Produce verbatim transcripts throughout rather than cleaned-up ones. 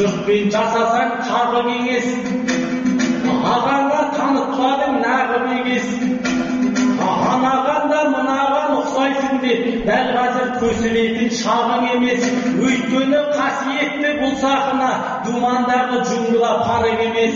жұртпен жасасаң тағы кеңес, ағаңа танытпадың нағып егес. Анаған да мынаған ұқсайсың деп дәл қазір көсілетін шағың емес. Өйткені қасиетті бұл сахна думандағы джунгла парық емес.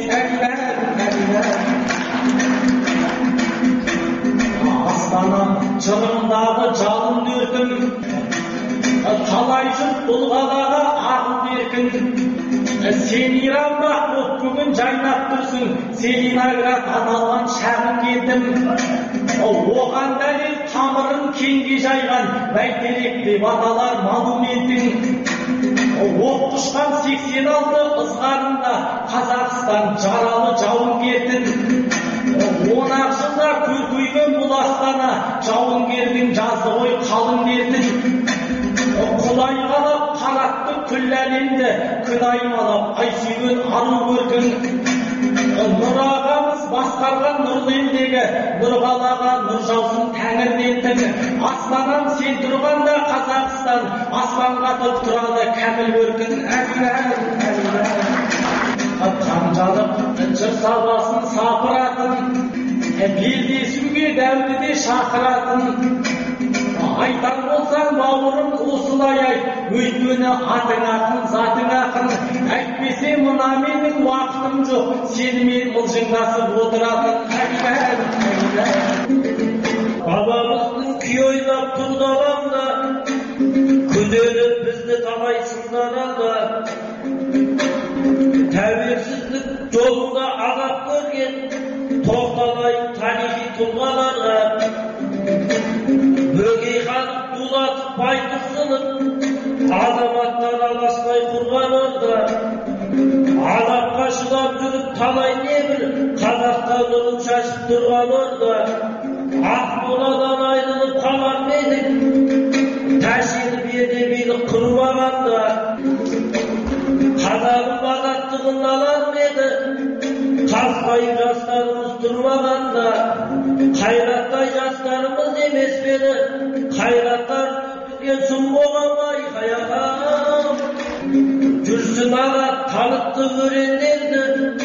Астанам жырымдағы жалын өртім, талай жұрт бұл қалаға ағыл беркін. Сен Иранбақ боп бүгін жайнап тұрсың, Целиноград аталған шағын келдім. Оған дәлел тамырын кеңге жайған бәйтерек деп аталар монументің. Оқ құшқан сексен алты ызғарында Қазақстан жаралы жауынгердің. Он ақ жылда көркейген бұл астана жауынгердің жазды ғой қалың дертін. Құлай қалап қаратты күллі әлемді, күн аймалап ай сүйген ару көркін. Нұр ағамыз басқарған нұрлы елдегі нұр қалаға нұр жаусын тәңірден. Астанам сен тұрғанда Қазақстан аспан қатып тұрады кәміл көркін. Қанжалық жыр сабасын сапыратын, белдесуге дәуді шақыратын. Айтар болсаң бауырым осылай айт, өйткені атың ақын, затың ақын. Әйтпесе мына менің уақытым жоқ, сенімен мылжыңдасып отыратын. Бабамыздың күй ойнап тұрды алаңда, күнделіп бізді талай сындар алды. Тәуелсіздік жолында ағап көрген тоқталай тарихи тұлғаларға. Бөгей ханып дулатып байтұрсынып, азаматтар аласпай құрған орда. Алапқа шыдап жүріп талай небір қазақтан нұрын шашып тұрған орда. Ақмоладан айрылып қалар медік, тәшеніп ерде билік құрмағанда. Қазағым азаттығын алар меді, қасқайып жастарымыз тұрмағанда. Қайраттай жастарымыз емес пені, қайраттар бізген сұм болған байқай ағам. Жүрсін аға танытты өрендерді,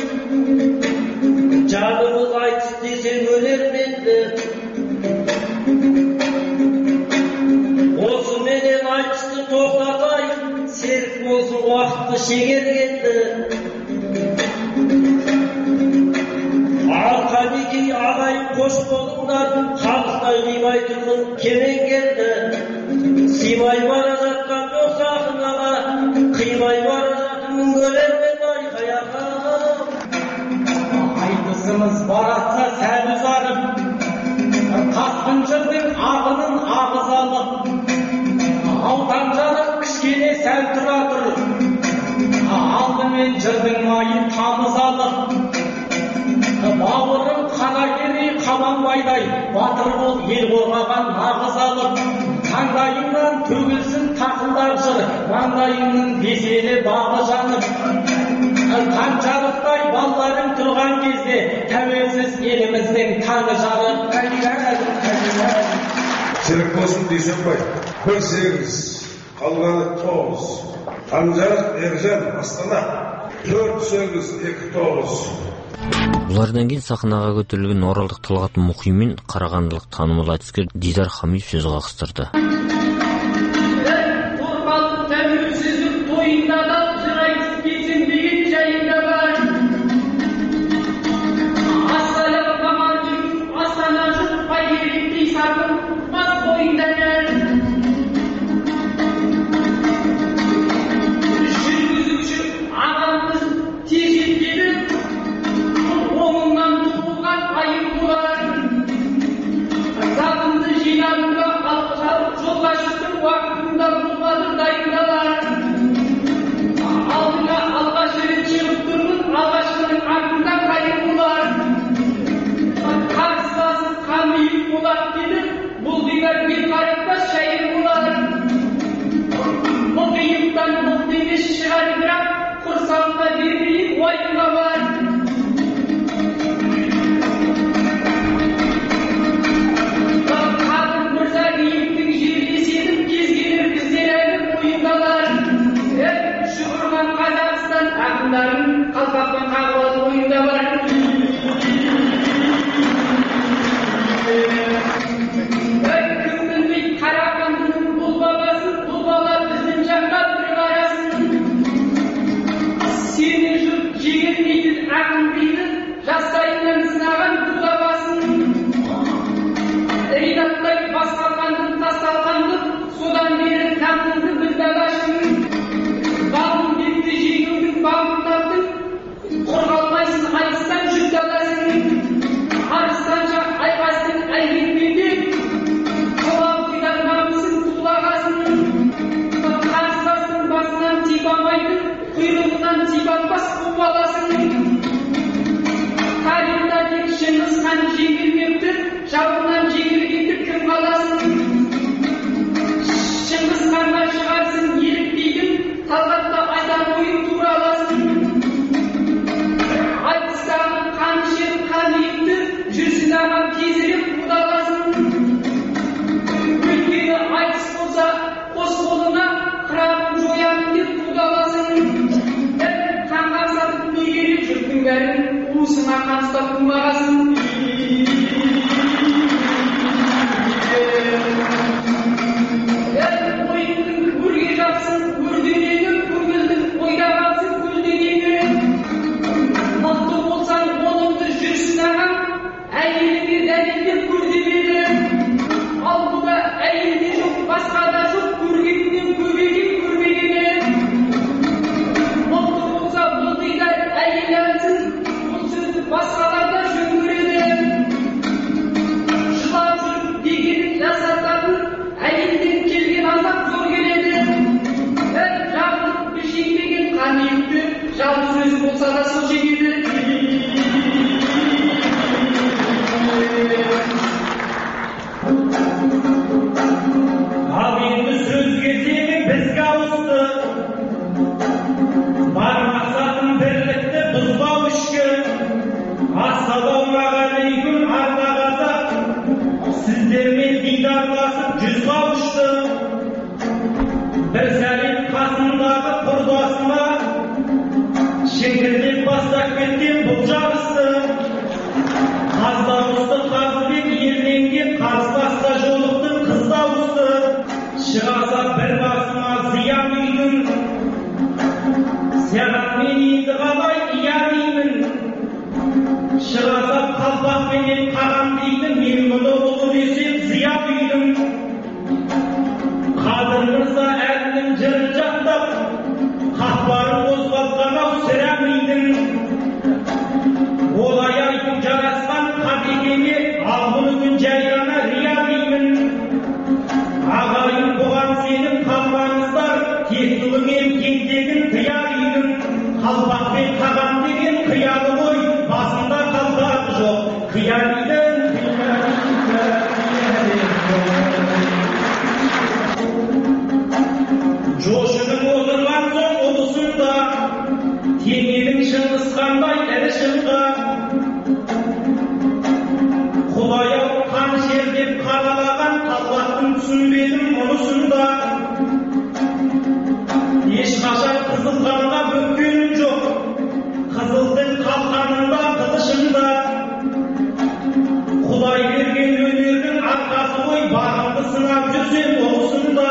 жанымыз айтыс десе өлерменді. Осы менен айтысты тоқтатай, серік болсын уақытты шегергенді. Алқанеки ағайын қош болыңдар, халықтай қимай тұрмын кемен келді. Симай бара жатқан жоқ сахнаға, қимай бара жатырмын көрермен байқай ағам. Айтысымыз баратса сәл ұзарып, тасқын жырдың ағынын ағыз алып. Алтан жарық кішкене сәл тұра тұр, алдымен жырдың майын тамыз алып. Бауырым қаракерей қабанбайдай, батыр бол ел қорғаған нағыз алып. Таңдайыңнан төгілсін тақылдар жыр, маңдайыңның беселі бағы жанып. Қаншалықтай балаларың тұрған кезде, тәуелсіз еліміздің таңы жарық. Серік болсын Дүйсенбай, бір сегіз, қалғаны тоғыз. Қанжарық Ержан, Астана, төрт сегіз, екі тоғыз. Бұлардан кейін сахнаға көтерілген оралдық Талғат Мұқи мен қарағандылық танымал айтыскер Дидар Хамиев сөз қағыстырды. Торғалық тәуелсіздік тойында да жыр айтып кетсем деген жайында бар. Астанаға маған жүріп, Астана жұрт бәйгеректей сарқып, бас бойында нәр. Жүргізуші ағамыз тез жеткені, оңынан туылған айым болар. Затымды жинадымда жолға шықтым, уақытында болмады дайындалар. Алдыңа алғаш рет шығып тұрмын, алғашқының артында қайым болар. Қарсыласып қамиып болады деді, бұл дегар бел қаратпас шайыр болар. Мұқиымдан мықты емес шығар, бірақ құрсағына бермейін уайымға бар. ақындарын қалпақпен қағып алып ойында бар. Кім білмейді Қарағандының бұл баласын, бұл бала біздің жаққа бір қарасын. Сені жұрт жегермейтін ақын дейді, жастайынан сынаған бұлағасын. Ринаттай басқалғанды тасталғанды, содан бері тартынды біз далашын. Бағын бетті жегеудің бағын таптың, қорғалмайсың айыстан жүк даласын. Арыстанша айқастың әлгетменде, қолау қидармамысың тұлағасын. Қарыстастың басынан типамайды, құйрығынан типанбас бұл баласын. Тарихта тек Шыңғыс хан жеңілмепті, жауынан жеңілгенді кім қаласын. Шыңғыс ханға шығарсын еліктейдің, талғатта айтар ойын тураласын. Айтыстағы қан ішер қан епті, жүрсін ағам кезіріп құдаласын. Өйткені айтыс болса қос қолына қырағын жоямын деп құдаласын. Қанға сатып не керек жұрттың бәрін, уысыңа қан ұстап құмағасын. Ойыңның өрге жапсын, өрденеңі, көңілдің ойда қалсын көлденеңі. Мықты болсаң қолыңды жүрсін ағам, әйеліңе дәлелдеп көр демеді. Ал бұда әйелде жоқ, басқа да жоқ, көргенінен көбеген көрмегені. Мықты болса бұлдыйдай әйел әлсін, бұл сөзді басқаларда жөн көреді. Жылап жүріп дегенін жасататын, әйелден келген азап зор келеді. Жағылып бір жеңбеген қан епті, жалын сөзі болса да сол жеңеді. Ал енді сөз кезегі бізге ауысты. Бар мақсатым бірлікті бұзбау ішкі. Ассалаумағалейкум арда қазақ, сіздермен дидарласып жүз қауышты. Бір сәлем қасымдағы құрдасыма, шеңгірден бастап кеткен бұл жарысты. Қаздауысты қазыбек елденген, қазбаста жолықтың қыздауысты. Шығаса бір басыма зиян үйдің, саған мен енді қалай иә деймін. Шығаса қалпақпенен қаған деймін, мен мұны ұлы десем зиян үйдің. Қадыр мырза әлінің жырын жақтап, қақпарын қозғалтқан-ау сірә мидың. Олай айтып жарасқан қабекеме, ал бұны күн жай ғана рия деймін. Ағайын бұған сенің қалмаңыздар, тектілімен кеңдегін тыя деймін. Қалпақпен қаған деген қиялы ғой, басында қалпақ жоқ, қия деймін. Жошының отырған соң ұлысында, теңелің шыңғысқандай ірі шыңға. Құдай-ау қан жер деп қаралаған қалпақтың түсінбедім ұлысында. Ешқашан қызыл қанға бөккенім жоқ, қызылдың қалқанында қылышында. Құдай берген өнердің арқасы ғой, бағымды сынап жүрсем ұлысында.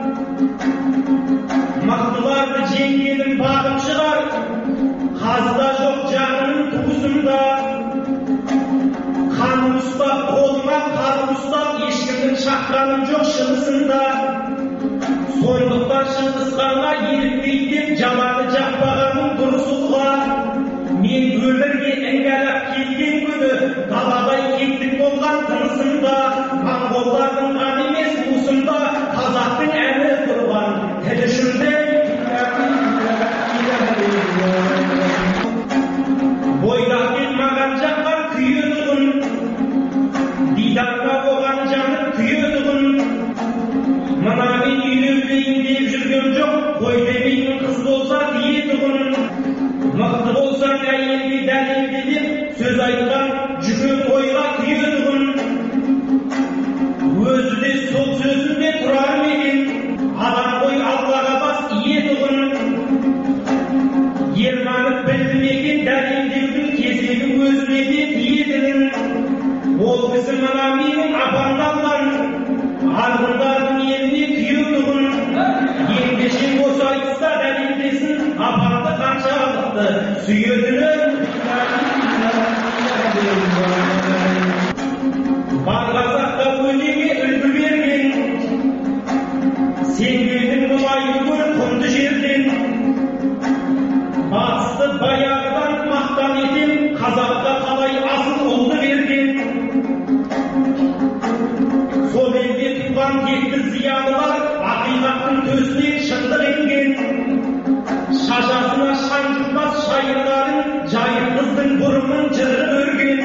Мақтыларды жеңгенім бағым шығар, қазда жоқ жағының туысында. Қаным ұстап, қолыма қарым ұстап, ешкімдің шаққаным жоқ шынысында. Сондықтан Шыңғысханға еліктейтін жаланы жақпағаным дұрысылға. Мен өмірге іңгәлап келген күні, даладай кеттік болған тынысында. Моңғолдардың ғана емес уысында, қазақтың әні тұрған тіл үшінде. Бойдақпен маған жаққан күйедіғын, дидарға болған жаным күйедіғын. Мына мен үйленбейін деп жүрген жоқ, қой демейтін қыз болса диедіғын. Мықты болсаң әйелге дәлелде деп сөз айтқан жүген ойға күйедіғын. Өзі де сол сөзінде тұрар мекен, адам ғой Аллаға бас иедіғын. Ерманы мына менің апамдан арғындардың еліне күйеудігін ендеше осы айтыста дәлелдесін апамды қаншалықты сүйетінін. Бар қазаққа өнеге үлгі берген, сен келдің мұнайды көр құнды жерден. Батысты баяғыдан мақтан етем, қазаққа қалай асыл ұлды берген. Сол елде туған текті зиялылар ақиқаттың төсінен шындық енген. Шашасына шаң жұқпас шайырларын жайып қыздың бұрымын жырып өрген.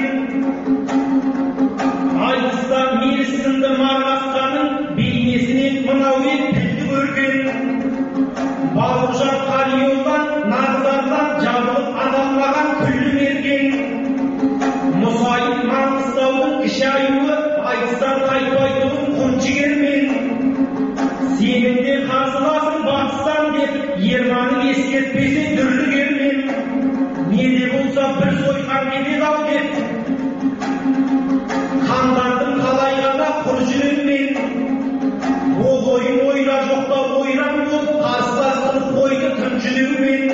Айтыста мейіз сынды марғасқаның бейнесінен мынау ел тілді көрген. Бауыржан Қалиолдан нағызардан жабылып адалмаған күллі мерген. Мұсайып Маңғыстаудың кіші аюы айтыстан қайтпайтұғын құн жігермен. Сенің де қарсыласың батыстан деп ерманын ескертпесе дүрлі кермен. Не де болса бір сойқан кетеді ау деп қандардың қалай ғана құр жүрегімен. Ол ойын ойра жоқта ойран болып қарсылас қылып қойды тым жүрегімен.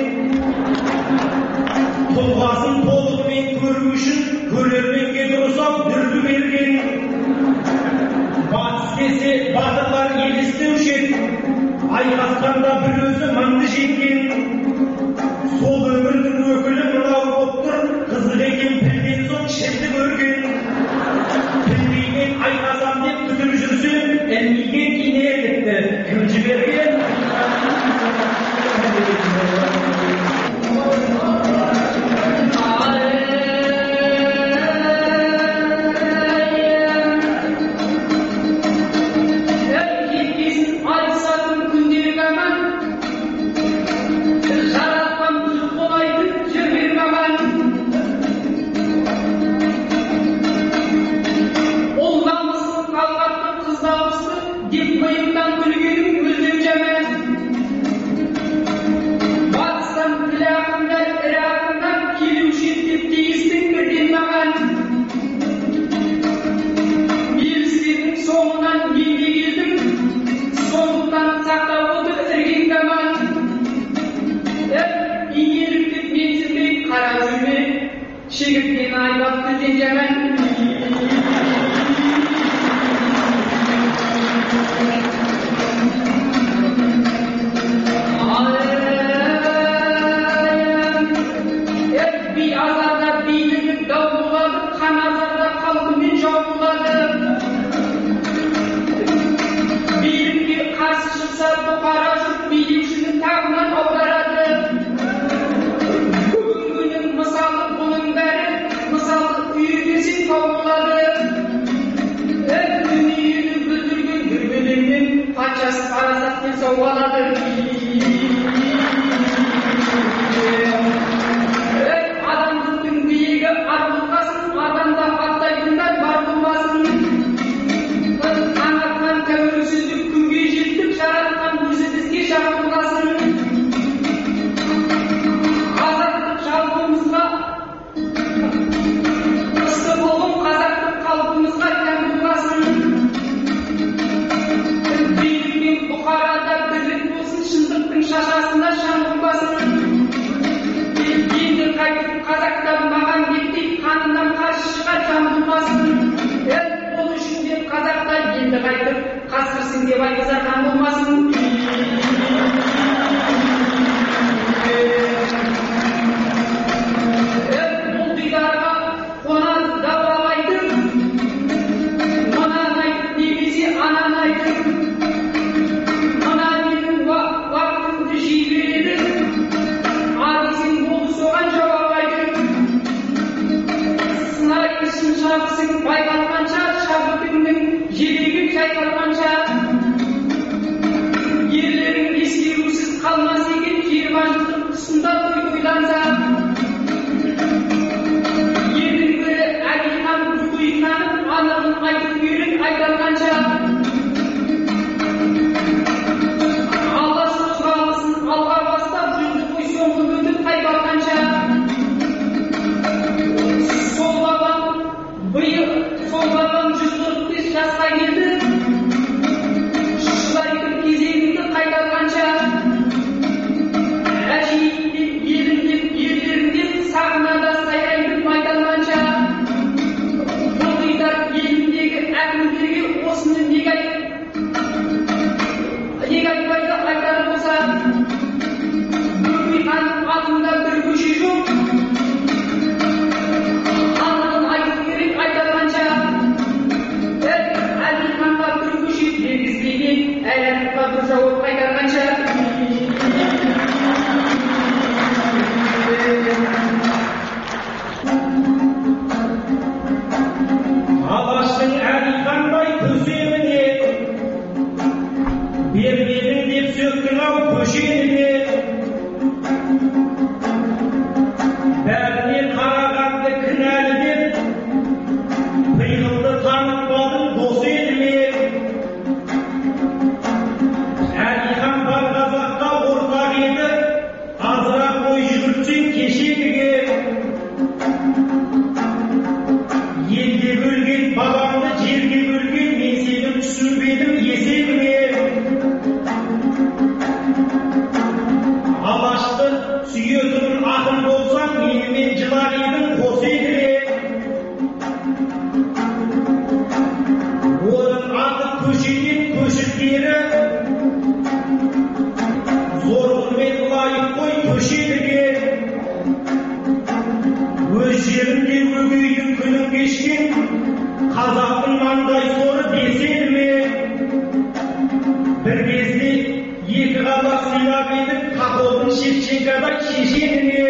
Тұлғасын толығымен көру үшін көрерменге дұрыс ау дүрлі берген. Батыс десе батырлар елестеуші еді, айқасқанда бір өзі мыңды жеңген. Сол өмірдің өкілі мынау боп тұр, қызық екен пілден соң шілді көрген. Пілдеймен айқасам деп күтіп жүрсем, әлмейген инелікті кім жіберген? Şehirden aybaktı dengemen. Hep bir azarda bildirip davuladı, kan azarda kalkымен жауылады. Билікке қарсы шықса бұқара жұрт билеушінің тағынан аударады. Бүгінгінің мысалы бұның бәрі мысалы үйіргесін тауылады. Әр дүниені бүлдірген дүрбелеңнен патшасы парасатпен сауалады. Адамдықтың биігі арылғасын, адамда аттайтындар бар болмасын. Аңатқан тәуелсіздік күнге жеттік, жаратқан өзі бізге жағылғасын. Азаттық жалпымызға, ысты болым қазақтық қалпымызға тән болғасын. Билік пен бұқарада бірлік болсын, шындықтың шашасында шаң болмасын. Енді қайтып қазақтан маған беттей қанынан қарсы шығар жан болмасын. Ол үшін деп қазақта енді қайтып қасқырсың деп айтқызарған болмасын. Бұл дидарға қонан давалайды, мынаны айтып немесе ананы айтып, мына менің уақытымды жей береді, адесің болды соған жауап айтып. Сынай ішін шабысың байқалғанша, шабытыңның желегін жайқалғанша, ерлерің ескерусіз қалмас екен, жиырма жылдың тұсында той тойланса. Елдің бірі әлихан бұйқанып, анығын айтып үйрек айталғанша. Алаш қозғалысын алға бастап жүрді той соңғы өтіп қайбалғанша. Сол бабам биыл, сол бабам жылағидың қос егіле, оның аты көшеден көшілгері, зор құрмет лайық қой көшеліге. Өз жерінде өгейдің күнін кешкен қазақтың маңдай соры десер ме? Бір кезде екі қазақ сыйлап едік, Қақолдың Шевченкадай шешеді ме?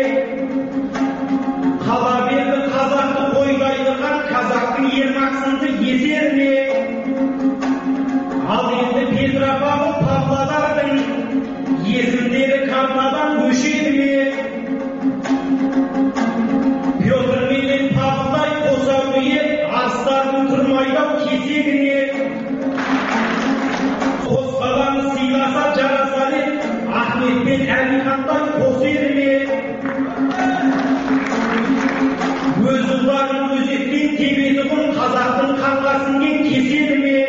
Қала берді қазақты қойдайдыған, қазақтың ермақсынды есер ме? Ал енді Петропавл Павлодардың есімдері картадан өшеді ме? Петр менен Павлдай қоса өйе, арыстардың тұрмайдау кесегіне. Қос қаланы сыйласа жарасар ед, Ахмет пен Әлихандай қос еді ме? Өз ұлдарын өзектен тебеді ғын, қазақтың қанға сіңген кеседі ме?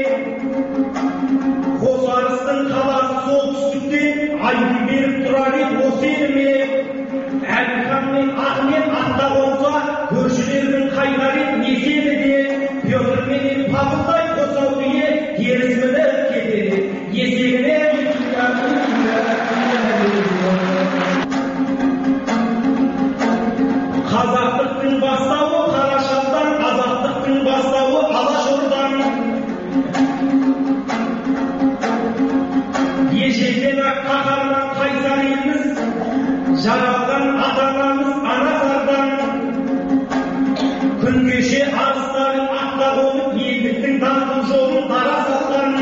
Қос арыстың қаласы солтүстіктен айды беріп тұрар ед, осы еді ме? Әлихан мен Ахмет анда болса, көршілердің қайдар ет неседі де, Петр менен Павлдай қосау бие, теріс мініп кетеді, есегіне. Қазақтықтың бастауы Қарашалдан, азаттықтың бастауы Алашордан. Ежелден-ақ қаһарман қайсар елміз, жаралған ата-анамыз Анасардан. Күн кеше арыстарын ақта қонып, елдіктің даңғыл жолын дара салған.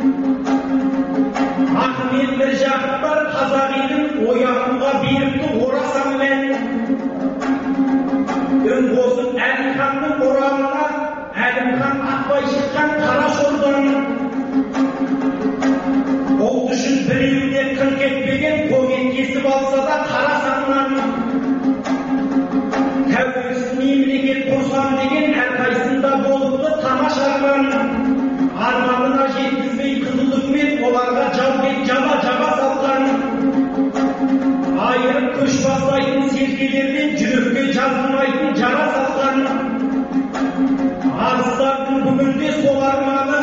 Ахмет Міржақыптар қазақ елін оятуға беріпті орасан мән. Үн қосып Әлиханның оралына, Әлімхан Ақбай шыққан Қарашордан. Ұлт үшін біреуде қырқ етпеген, қомет кесіп алса да қарасаннан. Тәуелсіз мемлекет құрсам деген әрқайсында болыпты тамашарған. Арманына жеткізбей қызыл үкімет оларға жау бет жаба жаба салған. Айырып көш бастайтын серкелерден жүрекке жазылмайтын жара салған. Арыстардың бүгінде сол арманы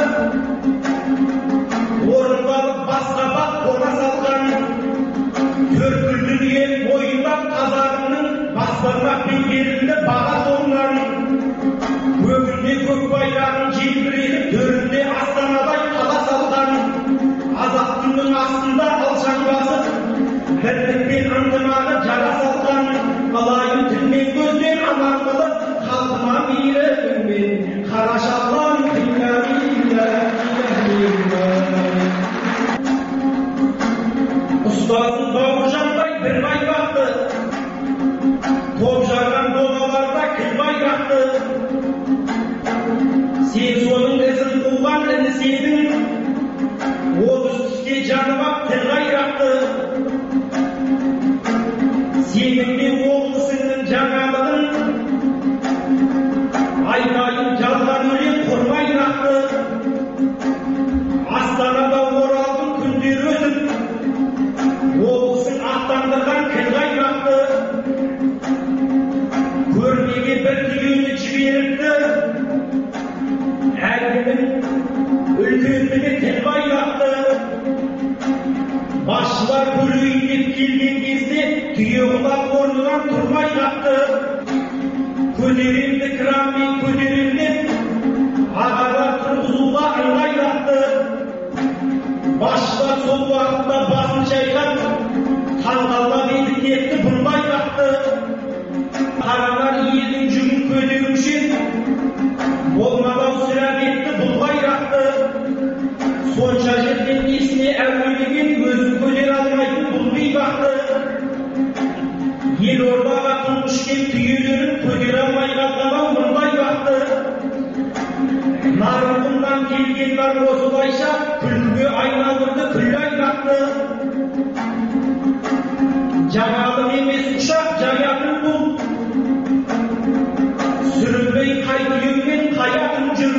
орындалып басқа бақ қона салған. Төрткүлдің ел бойында қазағының басбармақ пен берілді баға соңынан. Көгінде көк байрағын желбіретіп, төрінде астанадай қала салған. Азат күннің астында алшаң басып, бірлік пен ынтымағы жара салған. Қалайын тілмен көзден аман қылып, халқыма мейлі үнмен Қарашалдан қиналмайды. Ұстазын Бауыржандай бір байрақты, топ жарған доғаларда кіл байрақты. Сен соның ізін қуған ініседің, отыз түсте жанып ап тіл қайрақты. Сенің де облысыңның жаңалығын айтайын жалған өлең құрмай нақты. Астанада оралдың күндер өтіп, облысың аттандырған кіл қайрақты. Көрмеге бір түйені жіберіпті, әлгінің үлкендігі тіл байрақты. Басшылар көрейін деп келген кезде түйе құлақ орнынан тұрмай қапты. Көтеремді кранмен көтеремдеп, ағалар тұрғызуға ыңғайлапты. Басшылар сол уақытта басын шайқап, таңғалап етіктерді бұлмай қапты. Қаралар елдің жүгін көтеруші, болмағау сірә бетті бұлғай рақты. Сонша жерден есіне әуелеген, өзін көтер алмайтын бұл бейбақты. Елордаға тұңғышкен түйелерін көтер алмай қалған мұндай бақты. Нарығынан келгендер осылайша күлкіге айналдырды күллі айбақты. Жаңалық емес ұшақ жаятын бұл, сүрінбей қайтүйенмен қаятын жүр.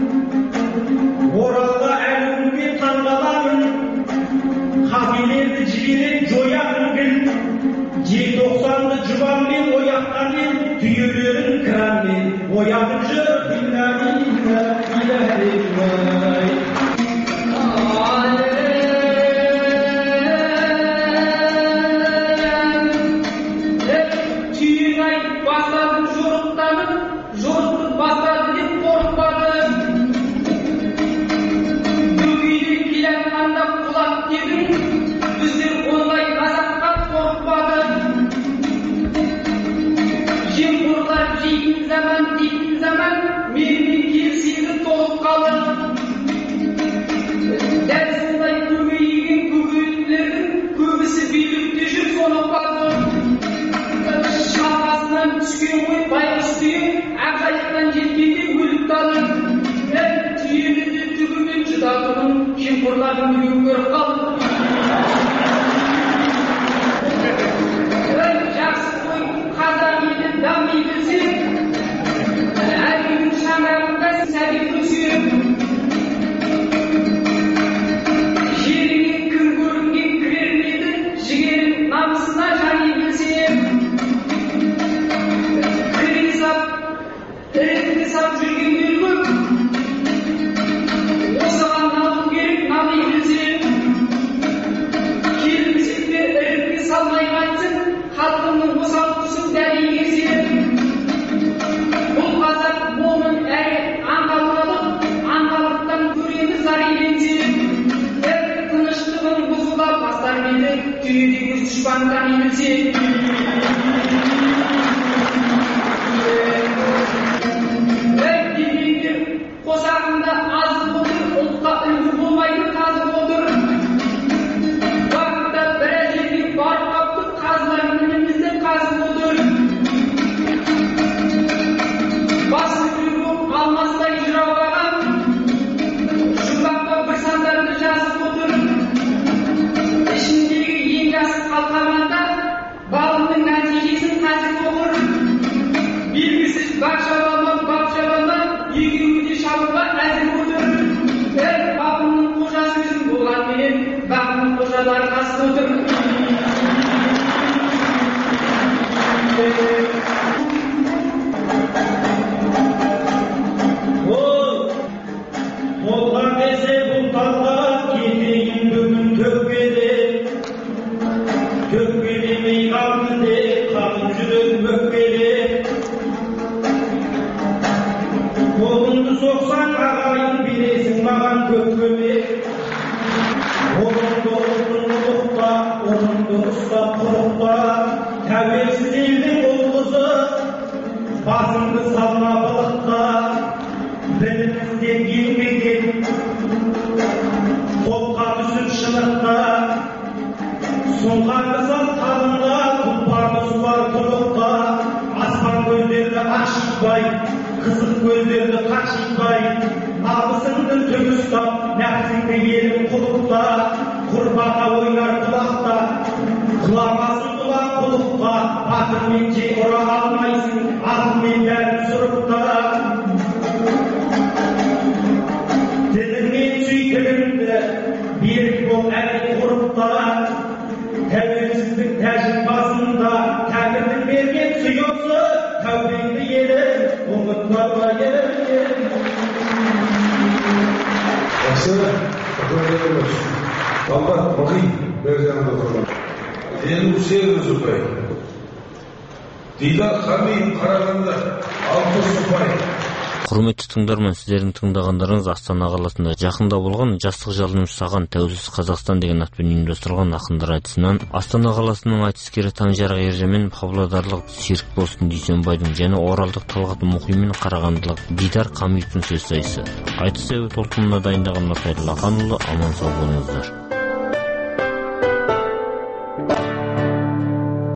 Оралға әлі күнге таңғаламын, қапелерді жіберен жоятын гіл. Желтоқсанды жұбанмен ояқтан ел, оятып жүр динамина иләһи. Түйін-ай бастадым жорықтанып, жорықты бастады деп қорықпады. Дөкейде келатқанда құлап дедің, біздер ондай азапқа қорықпады. Жемқорлар жейтін заман, дейтін заман, менімен келсегі толып қалды. Дәл сондай көбейген көгейлердің көбісі билікте жүр, соны қалды. Шапасынан түскен ғой байғұс түйе, ақжайықтан жеткенде өліп қалды. Түйені де түгімен жұдатымын, жемқорлардың біреуін көріп қалды. Жақсы ғой, қазақ елі дами білсе, әлемнің шаңырағында сәби өсе. Жеріне кім көрінген кірер еді, жігерін намысына жани білсе. Кіре сап, ірітке сап жүргендер көп, осыған налу керек, налый білсе. Келімсек те ірітке салмай қайтсын, халқының осал тұсын дәлей керсе. Бұл қазақ момын әрі аңғалмалық, аңғалықтан көреміз зар еленсе. Тыныштығын бұзуға бастар мені, түйедегі дұшпандан елсе. Дегендер қосағында азып отыр, ұлтқа үлгі болмайды қазып отыр. Уақытта бір жерге барып қапты, қазылар мінімізді қазып отыр. Басы біреу боп алмастай жыраулаған, жұмбаққа бір сандарды жазып отыр. Ішіндегі ең жасы қалқаманда балының нәтижесін қазып оқыр. Белгісіз бақ шабама, бақ шабама, екеуі де шабуға әзір отыр. Бір бабының қожасы өзім болған менен, бақының қожалары қасып отыр. Ол қолға берсе бұл талға кетейін бүгін төкпеде. Төкпе демей қалды де, қалып жүрек өкпеде. Қолыңды соқсаң ағайын бересің маған көкпеме. Қолыңды ұлтын ұлықта, ұлыңды ұстап құрықта. Тәуелсіз елдің ұл қызы, басыңды салма былықта. Білім іздеп еңбек қолға түсіп шынықта. Сұңқарды сал табында, тұлпарды суар тұлықта. Аспан көздерді ашытпай, қызық көздерді қашытпай. Абысыңды түк ұстап, нәпсіңді елім құлықта. Құрбақа ойнар құлақта, құламасын құлақ құлықта. Батырмен жей ұра алмайсың, алтынмен дәріп сұрыпта. Тіліңмен сүйкігімді, берік бол әлі құрыпта. Тәуелсіздік тәжін басында, тәңірдің берген сұйысы, тәубеңді елім, ұмытпа елім. Жақсы, құтырды болсын. Талғат Мағи, бер жағында тұрған. Елу сегіз ұпай. Дидар Хамиев Қарағанды, алпыс ұпай. Құрметті тыңдарман, сіздердің тыңдағандарыңыз Астана қаласында жақында болған жастық жалынып саған тәуелсіз Қазақстан деген атпен ұйымдастырылған ақындар айтысынан Астана қаласының айтыскері Таңжарық Ержан, павлодарлық Серікболсын Дүйсенбайдың және оралдық Талғат Мұқи мен қарағандылық Дидар Хамиевтің сөз сайысы. Айтыс әуе толқынына дайындаған Нұртай Лақанұлы, аман сау болыңыздар.